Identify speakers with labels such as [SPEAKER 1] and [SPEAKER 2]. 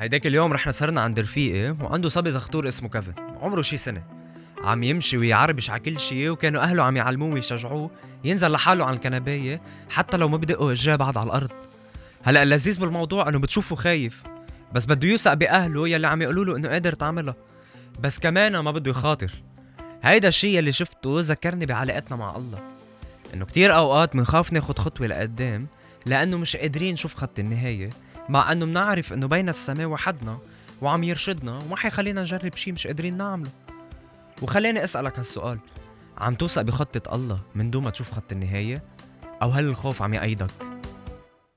[SPEAKER 1] هيداك اليوم رحنا سهرنا عند رفيقي وعنده صبي زغطور اسمه كيفن، عمره شي سنة. عم يمشي ويعربش على كل شي، وكانوا أهله عم يعلموه ويشجعوه ينزل لحاله عن الكنباية حتى لو ما بدقوا إجراه بعد على الأرض. هلأ اللذيذ بالموضوع إنه بتشوفه خايف، بس بده يوثق بأهله يلي عم يقولوله إنه قادر تعملها، بس كمان ما بده يخاطر. هيدا الشي يلي شفته ذكرني بعلاقتنا مع الله، إنه كتير أوقات منخاف ناخد خطوة لقدام لأنه مش قادرين نشوف خط النهاية، مع أنه منعرف أنه بين السماء وحدنا وعم يرشدنا وما حيخلينا نجرب شي مش قادرين نعمله. وخليني أسألك هالسؤال، عم توثق بخطة الله من دون ما تشوف خط النهاية؟ أو هل الخوف عم يقيدك؟